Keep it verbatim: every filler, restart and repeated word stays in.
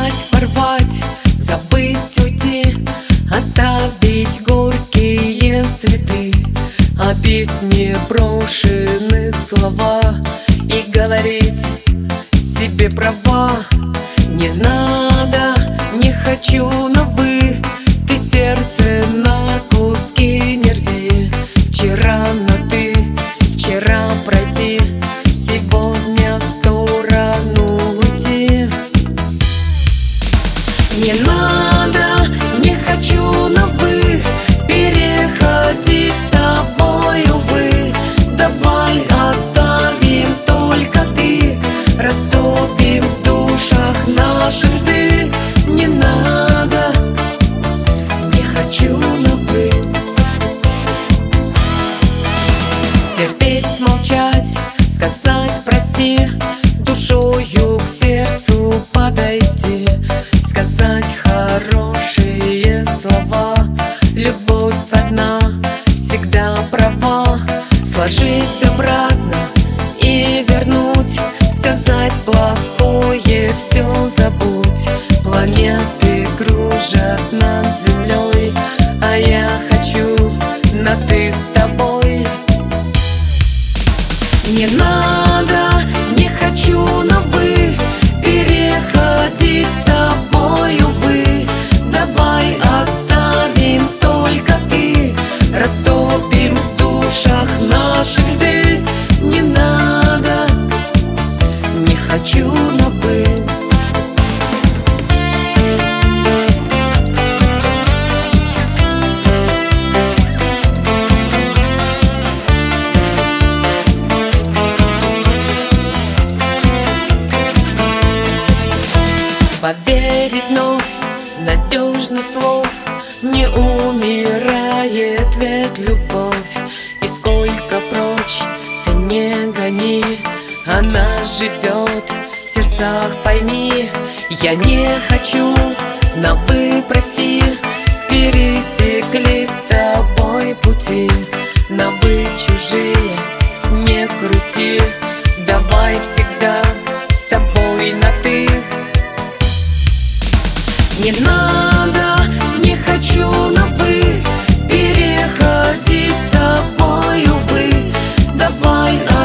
Обнять, порвать, забыть, уйти, оставить горькие следы обид, неброшенных слова и говорить себе права. Не надо, не хочу, но вы, ты сердце на куски не рви. Вчера, но ты, вчера пройти, сегодня в сторону уйти. Не надо, не хочу, но вы, переходить с тобой, увы. Давай оставим только ты, растопим в душах наших ты. Не надо, не хочу, но вы. Стерпеть, смолчать, сказать прости, душою к сердцу подойти, сказать хорошие слова. Любовь одна всегда права. Сложить обратно и вернуть, сказать плохое все забудь. Планеты кружат над землей, а я хочу на ты с тобой. Не надо, не хочу, но вы, переходить с тобой, увы. Давай оставим только ты, растопим в душах наших ты. Не надо, не хочу, но вы. Поверить вновь, надежно слов не умирает ведь любовь. И сколько прочь ты не гони, она живет в сердцах, пойми. Я не хочу, но вы прости, пересеклись с тобой пути. Но вы чужие, не крути, давай всегда с тобой на ты. Не надо, не хочу, но вы, переходить с тобой, увы. Давай